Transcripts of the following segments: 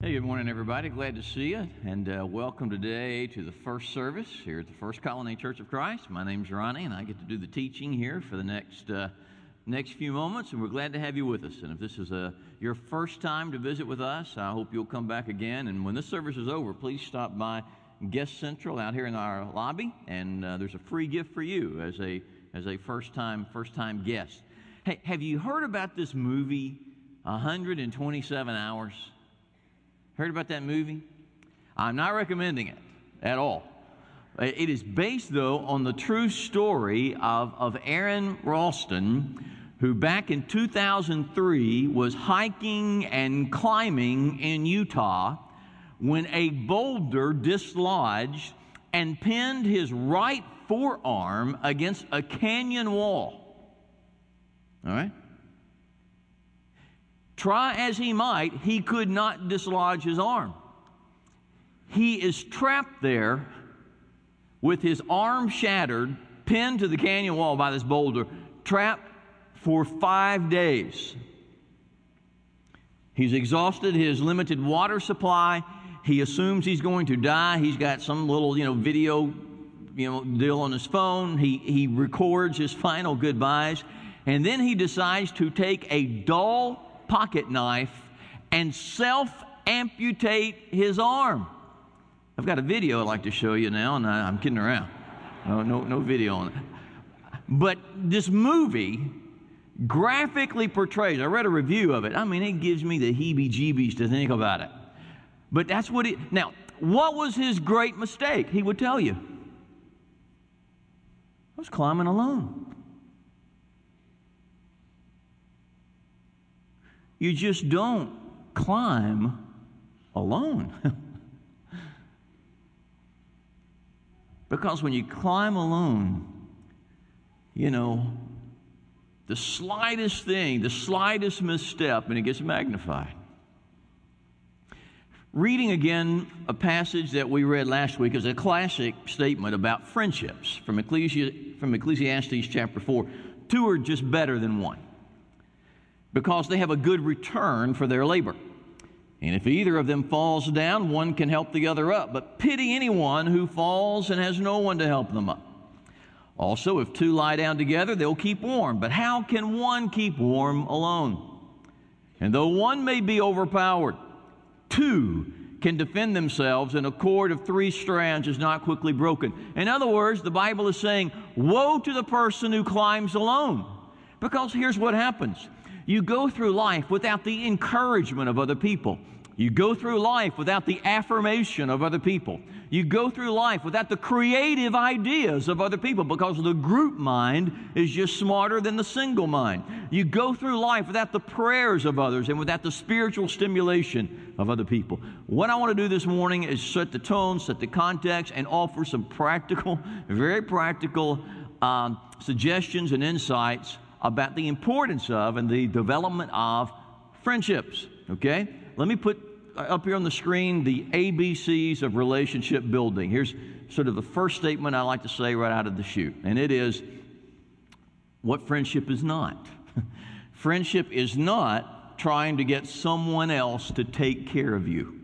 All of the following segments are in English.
Hey, good morning, everybody. Glad to see you, and welcome today to the first service here at the First Colony Church of Christ. My name's Ronnie, and I get to do the teaching here for the next few moments, and we're glad to have you with us. And if this is your first time to visit with us, I hope you'll come back again. And when this service is over, please stop by Guest Central out here in our lobby, and there's a free gift for you as a first-time guest. Hey, have you heard about this movie, 127 Hours? Heard about that movie? I'm not recommending it at all. It is based, though, on the true story of Aron Ralston, who back in 2003 was hiking and climbing in Utah when a boulder dislodged and pinned his right forearm against a canyon wall. All right? Try as he might, he could not dislodge his arm. He is trapped there with his arm shattered, pinned to the canyon wall by this boulder, trapped for 5 days. He's exhausted his limited water supply. He assumes he's going to die. He's got some little, video, deal on his phone. He records his final goodbyes. And then he decides to take a dull pocket knife and self-amputate his arm. I've got a video I'd like to show you now, and I'm kidding around. No video on it. But this movie graphically portrays, I read a review of it. I mean, it gives me the heebie-jeebies to think about it. But that's what it... Now, what was his great mistake? He would tell you. I was climbing alone. You just don't climb alone. Because when you climb alone, the slightest thing, the slightest misstep, and it gets magnified. Reading again a passage that we read last week is a classic statement about friendships from Ecclesiastes chapter 4. Two are just better than one, because they have a good return for their labor. And if either of them falls down, one can help the other up. But pity anyone who falls and has no one to help them up. Also, if two lie down together, they'll keep warm. But how can one keep warm alone? And though one may be overpowered, two can defend themselves, and a cord of 3 strands is not quickly broken. In other words, the Bible is saying, woe to the person who climbs alone. Because here's what happens. You go through life without the encouragement of other people. You go through life without the affirmation of other people. You go through life without the creative ideas of other people, because the group mind is just smarter than the single mind. You go through life without the prayers of others and without the spiritual stimulation of other people. What I want to do this morning is set the tone, set the context, and offer some practical, very practical suggestions and insights about the importance of and the development of friendships, okay? Let me put up here on the screen the ABCs of relationship building. Here's sort of the first statement I like to say right out of the chute, and it is what friendship is not. Friendship is not trying to get someone else to take care of you.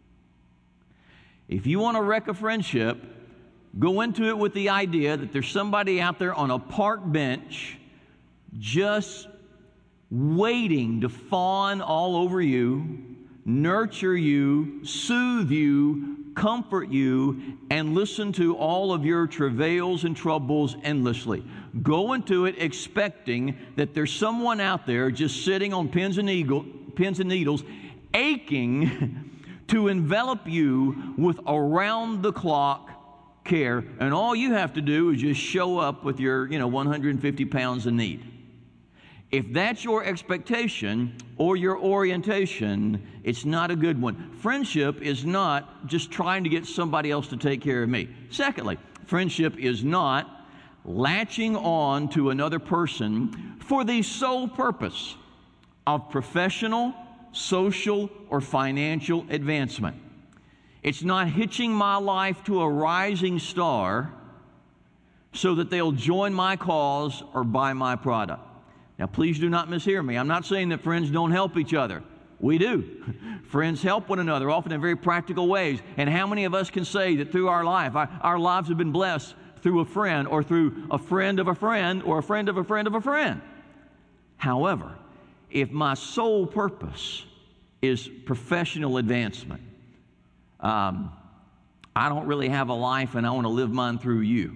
If you want to wreck a friendship, go into it with the idea that there's somebody out there on a park bench just waiting to fawn all over you, nurture you, soothe you, comfort you, and listen to all of your travails and troubles endlessly. Go into it expecting that there's someone out there just sitting on pins and needles, aching to envelop you with around-the-clock care, and all you have to do is just show up with your 150 pounds of need. If that's your expectation or your orientation, it's not a good one. Friendship is not just trying to get somebody else to take care of me. Secondly, friendship is not latching on to another person for the sole purpose of professional, social, or financial advancement. It's not hitching my life to a rising star so that they'll join my cause or buy my product. Now, please do not mishear me. I'm not saying that friends don't help each other. We do. Friends help one another, often in very practical ways. And how many of us can say that through our life, our lives have been blessed through a friend or through a friend of a friend or a friend of a friend of a friend? However, if my sole purpose is professional advancement, I don't really have a life and I want to live mine through you.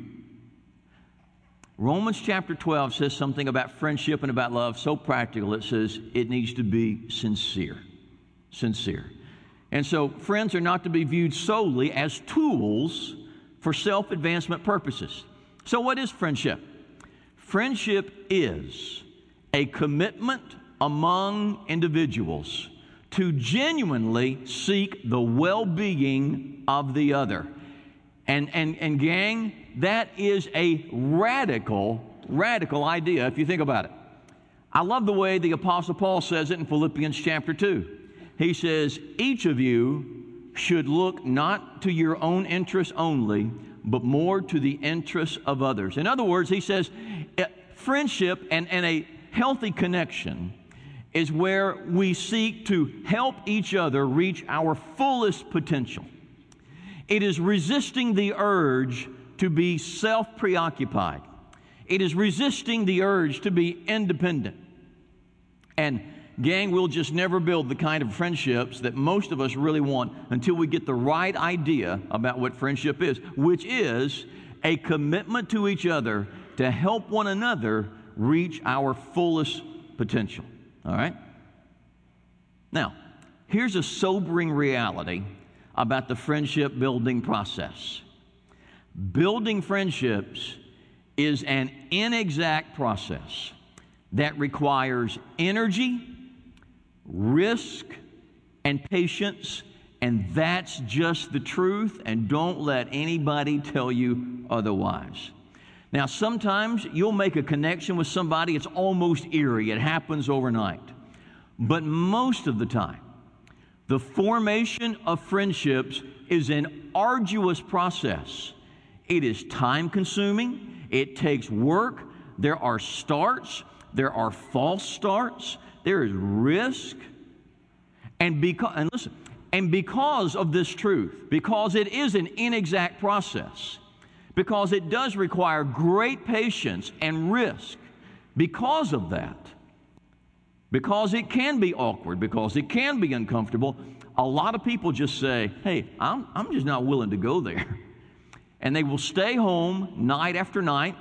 Romans chapter 12 says something about friendship and about love so practical. It says it needs to be sincere. Sincere. And so friends are not to be viewed solely as tools for self-advancement purposes. So what is friendship? Friendship is a commitment among individuals to genuinely seek the well-being of the other. And gang, that is a radical idea if you think about it. I love the way the Apostle Paul says it in Philippians chapter 2. He says, each of you should look not to your own interests only, but more to the interests of others. In other words, he says, friendship and a healthy connection is where we seek to help each other reach our fullest potential. It is resisting the urge to be self-preoccupied. It is resisting the urge to be independent. And gang, we'll just never build the kind of friendships that most of us really want until we get the right idea about what friendship is, which is a commitment to each other to help one another reach our fullest potential. All right? Now, here's a sobering reality about the friendship building process. Building friendships is an inexact process that requires energy, risk, and patience, and that's just the truth, and don't let anybody tell you otherwise. Now, sometimes you'll make a connection with somebody, it's almost eerie, it happens overnight. But most of the time, the formation of friendships is an arduous process. It is time-consuming. It takes work. There are starts. There are false starts. There is risk. And because of this truth, because it is an inexact process, because it does require great patience and risk, because of that, because it can be awkward, because it can be uncomfortable, a lot of people just say, hey, I'm just not willing to go there. And they will stay home night after night,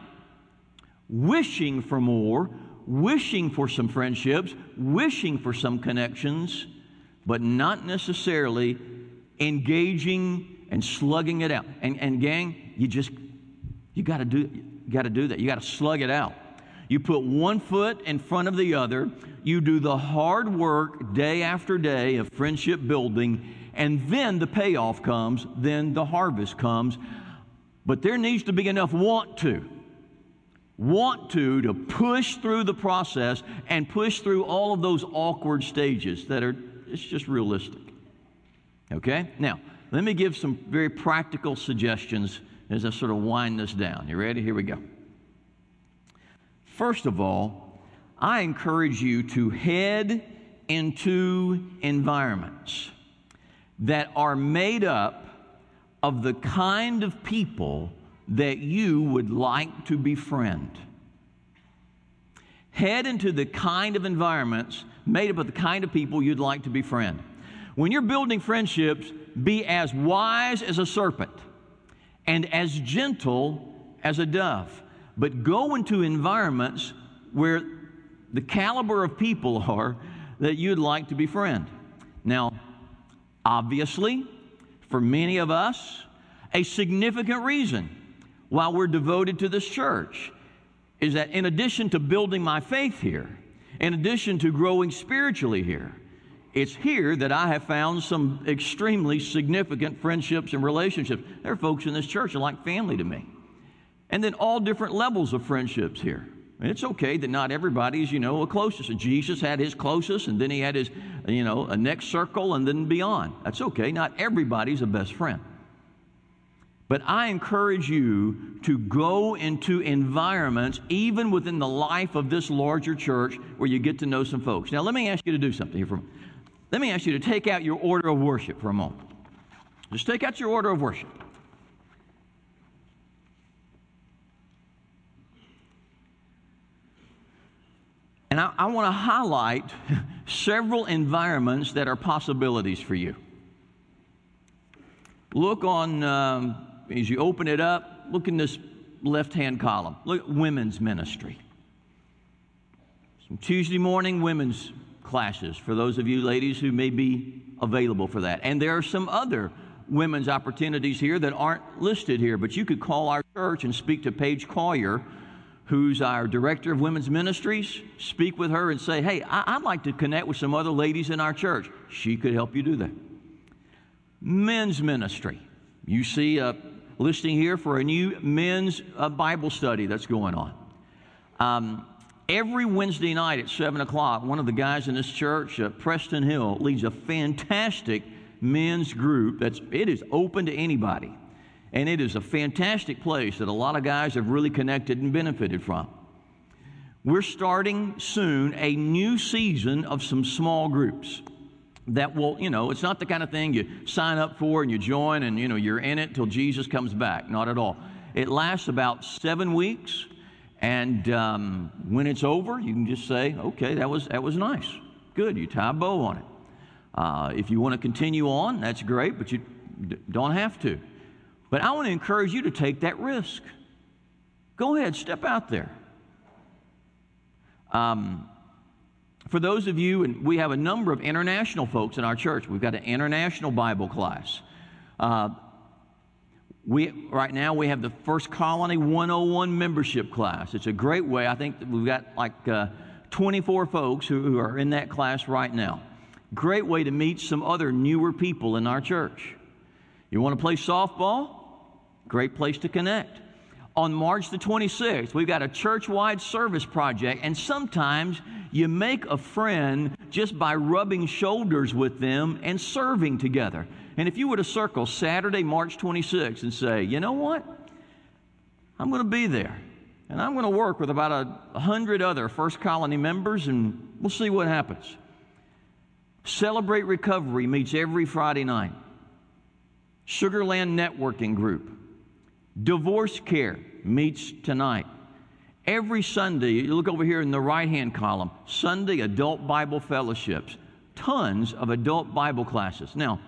wishing for more, wishing for some friendships, wishing for some connections, but not necessarily engaging and slugging it out. And gang, you got to do that. You got to slug it out. You put one foot in front of the other. You do the hard work day after day of friendship building, and then the payoff comes, then the harvest comes. But there needs to be enough want to push through the process and push through all of those awkward stages that are, it's just realistic. Okay? Now, let me give some very practical suggestions as I sort of wind this down. You ready? Here we go. First of all, I encourage you to head into environments that are made up of the kind of people that you would like to befriend. Head into the kind of environments made up of the kind of people you'd like to befriend. When you're building friendships, be as wise as a serpent and as gentle as a dove. But go into environments where the caliber of people are that you'd like to befriend. Now, obviously, for many of us, a significant reason why we're devoted to this church is that in addition to building my faith here, in addition to growing spiritually here, it's here that I have found some extremely significant friendships and relationships. There are folks in this church that are like family to me. And then all different levels of friendships here. And it's okay that not everybody is, a closest. Jesus had his closest, and then he had his, a next circle, and then beyond. That's okay. Not everybody's a best friend. But I encourage you to go into environments, even within the life of this larger church, where you get to know some folks. Now, let me ask you to do something here. let me ask you to take out your order of worship for a moment. Just take out your order of worship. And I want to highlight several environments that are possibilities for you. Look on, as you open it up, look in this left-hand column. Look at women's ministry. Some Tuesday morning women's classes for those of you ladies who may be available for that. And there are some other women's opportunities here that aren't listed here, but you could call our church and speak to Paige Collier, who's our director of women's ministries. Speak with her and say, hey, I'd like to connect with some other ladies in our church. She could help you do that. Men's ministry. You see a listing here for a new men's Bible study that's going on. Every Wednesday night at 7 o'clock, one of the guys in this church, Preston Hill, leads a fantastic men's group. It is open to anybody. And it is a fantastic place that a lot of guys have really connected and benefited from. We're starting soon a new season of some small groups that will, it's not the kind of thing you sign up for and you join and, you're in it till Jesus comes back. Not at all. It lasts about 7 weeks. And when it's over, you can just say, okay, that was nice. Good, you tie a bow on it. If you want to continue on, that's great, but you don't have to. But I want to encourage you to take that risk. Go ahead, step out there. For those of you, and we have a number of international folks in our church. We've got an international Bible class. Right now we have the First Colony 101 membership class. It's a great way. I think that we've got like 24 folks who are in that class right now. Great way to meet some other newer people in our church. You want to play softball? Great place to connect. On March the 26th, we've got a church-wide service project, and sometimes you make a friend just by rubbing shoulders with them and serving together. And if you were to circle Saturday, March 26th and say, you know what? I'm going to be there, and I'm going to work with about 100 other First Colony members, and we'll see what happens. Celebrate Recovery meets every Friday night. Sugarland Networking Group. Divorce Care meets tonight. Every Sunday, you look over here in the right-hand column, Sunday Adult Bible Fellowships. Tons of adult Bible classes. Now,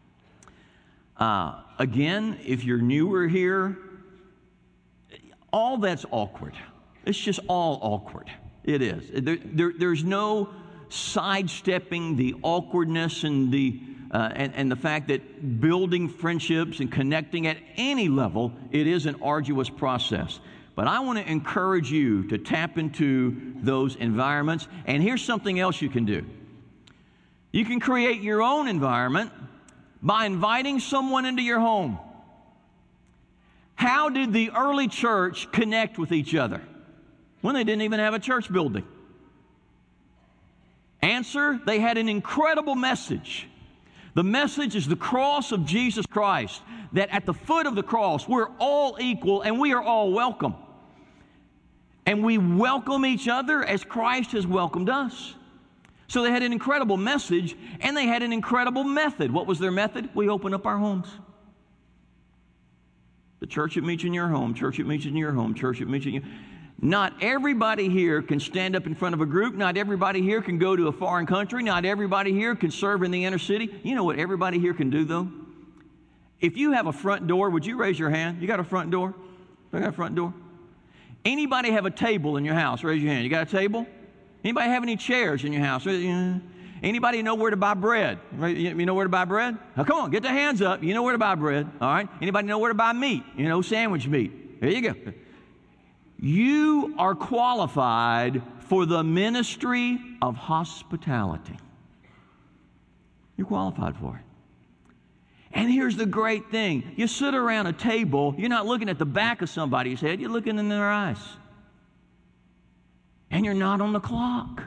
again, if you're newer here, all that's awkward. It's just all awkward. It is. There's no sidestepping the awkwardness and the fact that building friendships and connecting at any level, it is an arduous process. But I want to encourage you to tap into those environments. And here's something else you can do. You can create your own environment by inviting someone into your home. How did the early church connect with each other when they didn't even have a church building? Answer, they had an incredible message. The message is the cross of Jesus Christ, that at the foot of the cross, we're all equal and we are all welcome. And we welcome each other as Christ has welcomed us. So they had an incredible message, and they had an incredible method. What was their method? We open up our homes. The church that meets in your home, church that meets in your home, church that meets in your... Not everybody here can stand up in front of a group. Not everybody here can go to a foreign country. Not everybody here can serve in the inner city. You know what everybody here can do, though? If you have a front door, would you raise your hand? You got a front door? I got a front door? Anybody have a table in your house? Raise your hand. You got a table? Anybody have any chairs in your house? Anybody know where to buy bread? You know where to buy bread? Now, come on, get the hands up. You know where to buy bread, all right? Anybody know where to buy meat? Sandwich meat. There you go. You are qualified for the ministry of hospitality. You're qualified for it. And here's the great thing. You sit around a table, you're not looking at the back of somebody's head, you're looking in their eyes. And you're not on the clock.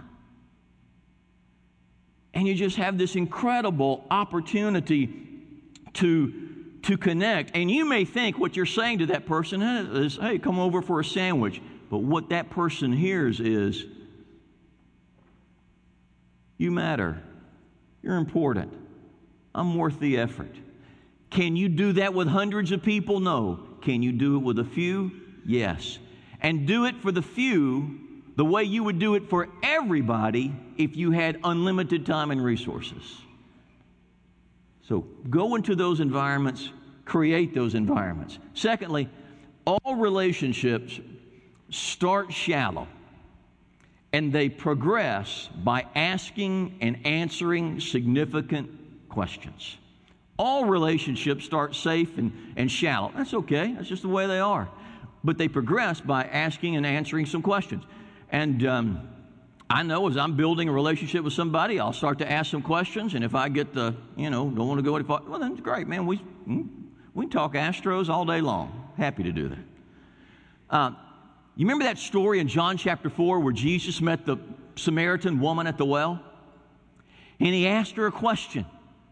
And you just have this incredible opportunity to connect. And you may think what you're saying to that person is, hey, come over for a sandwich. But what that person hears is, you matter. You're important. I'm worth the effort. Can you do that with hundreds of people? No. Can you do it with a few? Yes. And do it for the few the way you would do it for everybody if you had unlimited time and resources. So go into those environments, create those environments. Secondly, all relationships start shallow, and they progress by asking and answering significant questions. All relationships start safe and shallow. That's okay. That's just the way they are. But they progress by asking and answering some questions. And I know as I'm building a relationship with somebody, I'll start to ask some questions. And if I get the, don't want to go any farther, well, then it's great, man. We can talk Astros all day long. Happy to do that. You remember that story in John chapter 4 where Jesus met the Samaritan woman at the well? And he asked her a question.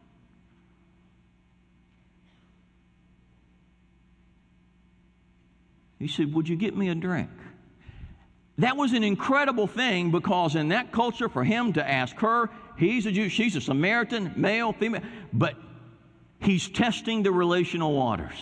He said, "Would you get me a drink?" That was an incredible thing because in that culture, for him to ask her, he's a Jew, she's a Samaritan, male, female, but he's testing the relational waters.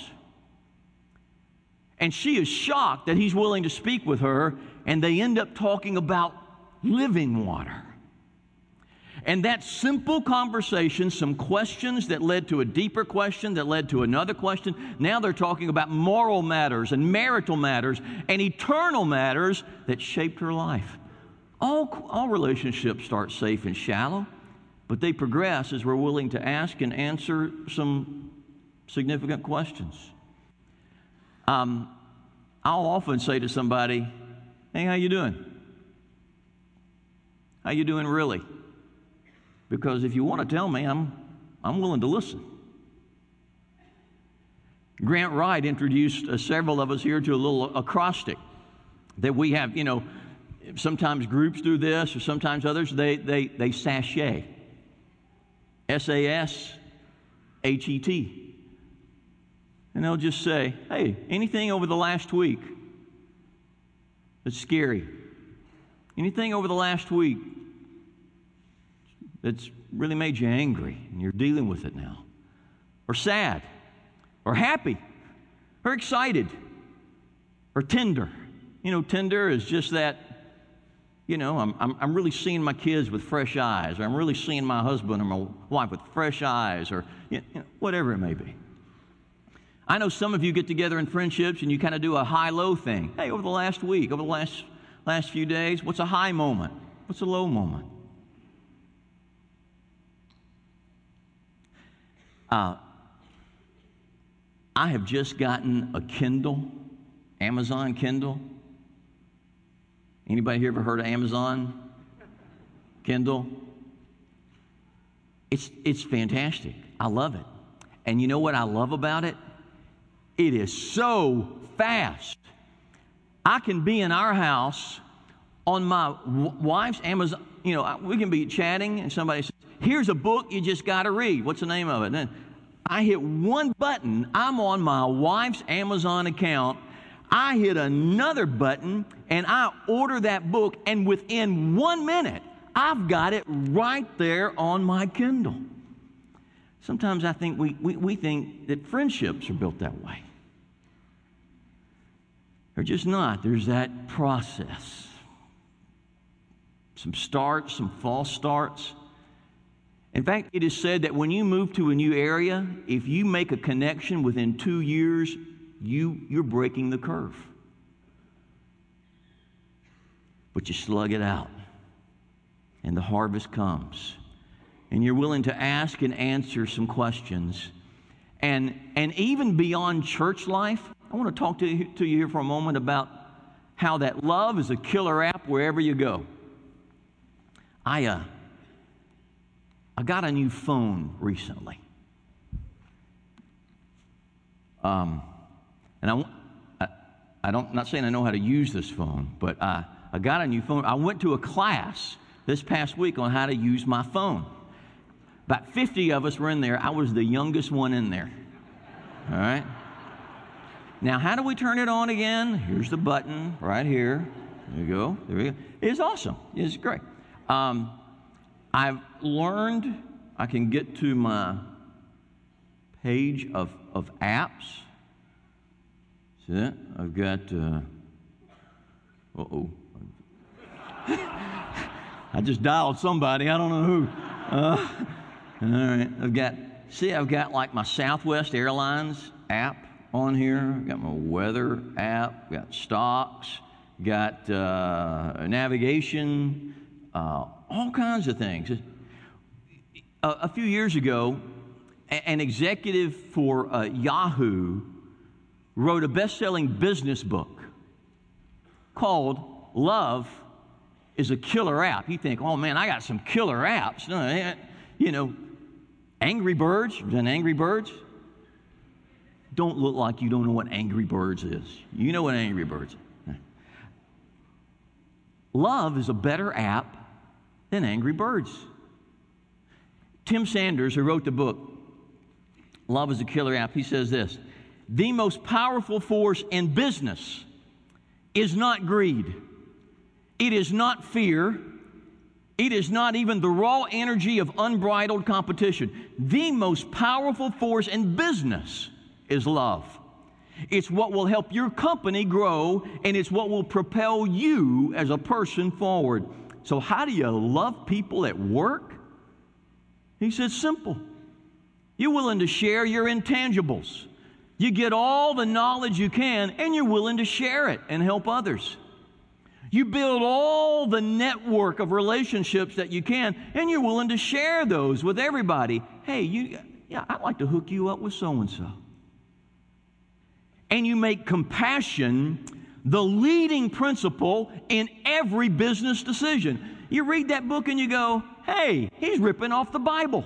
And she is shocked that he's willing to speak with her, and they end up talking about living water. And that simple conversation, some questions that led to a deeper question, that led to another question. Now they're talking about moral matters and marital matters and eternal matters that shaped her life. All relationships start safe and shallow, but they progress as we're willing to ask and answer some significant questions. I'll often say to somebody, "Hey, how you doing? How you doing really?" Because if you want to tell me, I'm willing to listen. Grant Wright introduced several of us here to a little acrostic that we have. Sometimes groups do this, or sometimes others they sashay. SASHET. And they'll just say, "Hey, anything over the last week that's scary? Anything over the last week that's really made you angry and you're dealing with it now? Or sad, or happy, or excited, or tender." Tender is just that, I'm really seeing my kids with fresh eyes, or I'm really seeing my husband or my wife with fresh eyes, or whatever it may be. I know some of you get together in friendships and you kind of do a high-low thing. Hey, over the last week, over the last few days, what's a high moment? What's a low moment? I have just gotten a Kindle, Amazon Kindle. Anybody here ever heard of Amazon Kindle? It's fantastic. I love it. And you know what I love about it? It is so fast. I can be in our house on my wife's Amazon. We can be chatting and somebody says, "Here's a book you just got to read. What's the name of it?" And then I hit one button. I'm on my wife's Amazon account. I hit another button and I order that book, and within 1 minute, I've got it right there on my Kindle. Sometimes I think we think that friendships are built that way. They're just not. There's that process. Some starts, some false starts. In fact, it is said that when you move to a new area, if you make a connection within 2 years, you're breaking the curve. But you slug it out, and the harvest comes. And you're willing to ask and answer some questions. And even beyond church life, I want to talk to you here for a moment about how that love is a killer app wherever you go. I got a new phone recently. And I'm not saying I know how to use this phone, but I got a new phone. I went to a class this past week on how to use my phone. About 50 of us were in there. I was the youngest one in there. All right? Now, how do we turn it on again? Here's the button right here. There you go. There we go. It's awesome. It's great. I've learned I can get to my page of apps. See that? I've got, uh-oh. I just dialed somebody. I don't know who. All right. I've got like my Southwest Airlines app on here. I've got my weather app. Got stocks. Got navigation. All kinds of things. A few years ago, an executive for Yahoo wrote a best-selling business book called Love is a Killer App. You think, oh man, I got some killer apps. No, you know, Angry Birds. You've done Angry Birds? Don't look like you don't know what Angry Birds is. You know what Angry Birds is. Love is a better app than Angry Birds. Tim Sanders, who wrote the book, Love is a Killer App, he says this: the most powerful force in business is not greed. It is not fear. It is not even the raw energy of unbridled competition. The most powerful force in business is love. It's what will help your company grow, and it's what will propel you as a person forward. So how do you love people at work? He says, simple. You're willing to share your intangibles. You get all the knowledge you can, and you're willing to share it and help others. You build all the network of relationships that you can, and you're willing to share those with everybody. Hey, I'd like to hook you up with so-and-so. And you make compassion the leading principle in every business decision. You read that book and you go, hey, he's ripping off the Bible.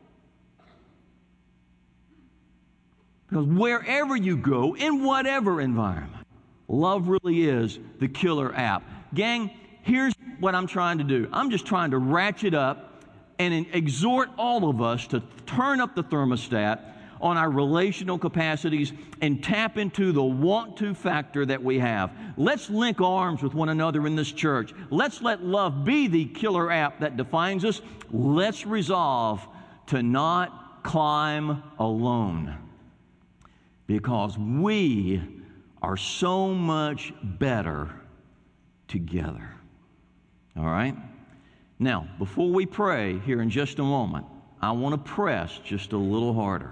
Because wherever you go, in whatever environment, love really is the killer app. Gang, here's what I'm trying to do. I'm just trying to ratchet up and exhort all of us to turn up the thermostat on our relational capacities and tap into the want-to factor that we have. Let's link arms with one another in this church. Let's let love be the killer app that defines us. Let's resolve to not climb alone, because we are so much better together. All right? Now, before we pray here in just a moment, I want to press just a little harder.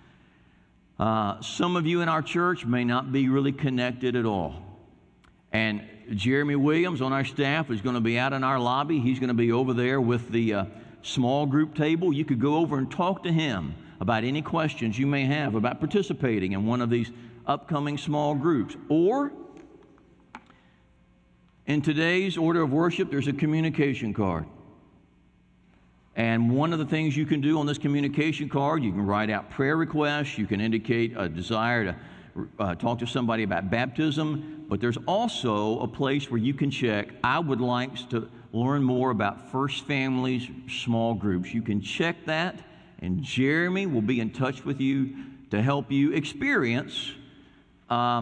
Some of you in our church may not be really connected at all. And Jeremy Williams on our staff is going to be out in our lobby. He's going to be over there with the small group table. You could go over and talk to him about any questions you may have about participating in one of these upcoming small groups. Or in today's order of worship, there's a communication card. And one of the things you can do on this communication card, you can write out prayer requests, you can indicate a desire to talk to somebody about baptism, but there's also a place where you can check, I would like to learn more about First Families small groups. You can check that, and Jeremy will be in touch with you to help you experience a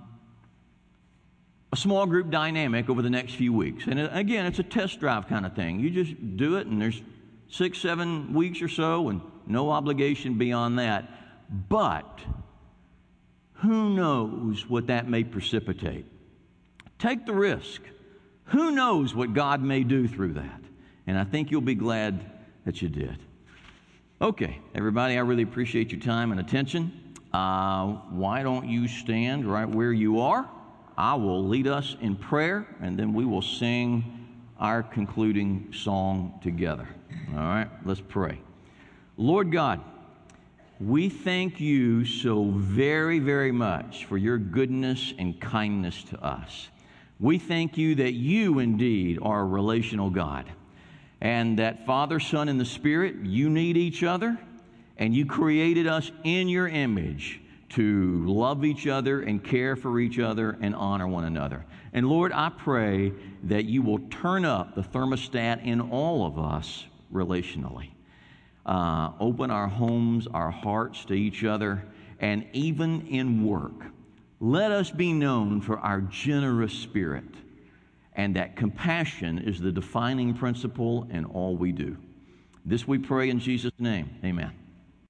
small group dynamic over the next few weeks. And again, it's a test drive kind of thing. You just do it, and there's 6-7 weeks or so, and no obligation beyond that. But who knows what that may precipitate? Take the risk. Who knows what God may do through that? And I think you'll be glad that you did. Okay, everybody, I really appreciate your time and attention. Why don't you stand right where you are? I will lead us in prayer, and then we will sing our concluding song together. All right, let's pray. Lord God, we thank you so very, very much for your goodness and kindness to us. We thank you that you indeed are a relational God, and that Father, Son, and the Spirit, you need each other, and you created us in your image to love each other and care for each other and honor one another. And Lord, I pray that you will turn up the thermostat in all of us relationally. Open our homes, our hearts to each other, and even in work. Let us be known for our generous spirit, and that compassion is the defining principle in all we do. This we pray in Jesus' name. Amen.